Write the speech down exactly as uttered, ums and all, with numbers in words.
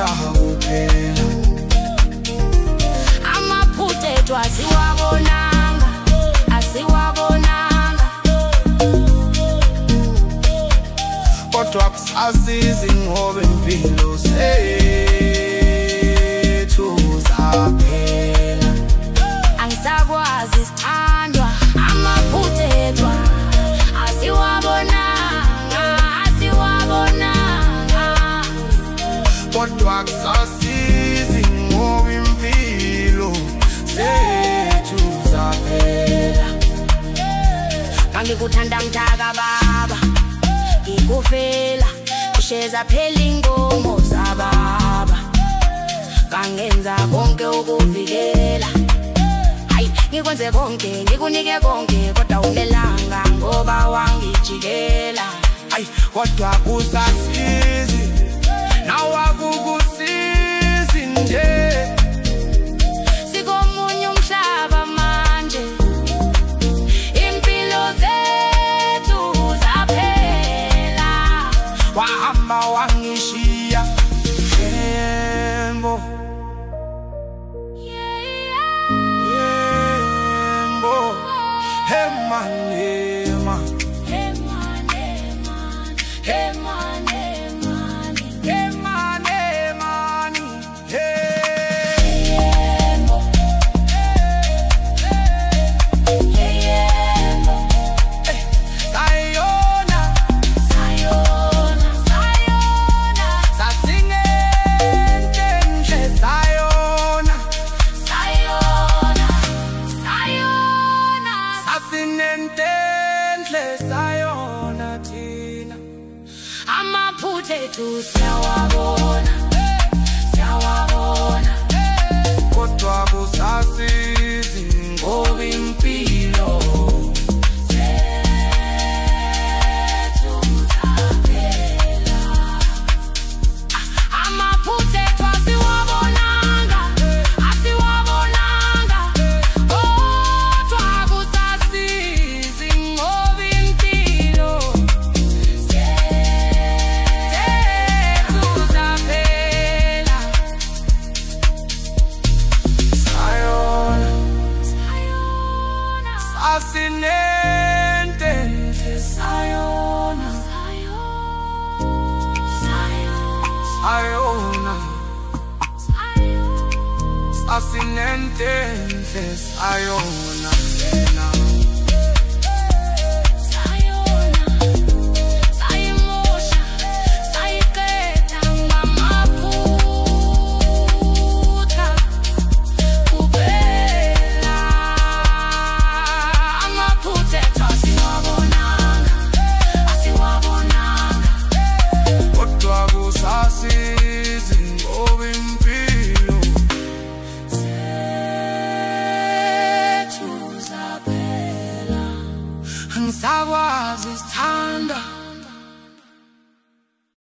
kuthatha kuphela. Amaphutha ethu asiwabonanga, asiwabonanga, kodwa kusasiza ngoba impilo zethu zaphela. angisakwazi sithandwa. Amaphutha ethu asiwabonanga, asiwabonanga, kodwa kusasiza ngoba impilo zethu zaphela. ngikuthanda mthaka baba, ngikufela usheza phela inkomo zababa, kangenza konke ukuvikela. Hayi ngikwenze konke, ngikunike konke, kodwa unelanga ngoba wangijikela. Hayi kodwa kusasizi nawakukusizi nje. Sikomunye umhlaba manje, impilo zethu zaphela. Wahamba wangishiya yembo, yembo, heman, heman, Heman, heman, heman, heman, heman, heman, hey. yembo, yembo, Sayona, sayona, sayona, sasingente nje sayona, sayona, sayona. sasinente nje sayona thina. Amaphutha ethu siyawabona, siyawabona, Kodwa kusasizi ngoba impilo zethu zaphela. Amaphutha ethu asiwabonanga, asiwabonanga, kodwa kusasizi ngoba impilo zethu zaphela. sayona, Sayona, sasinente nje sayona, sayona, sasinente nje sayona thina.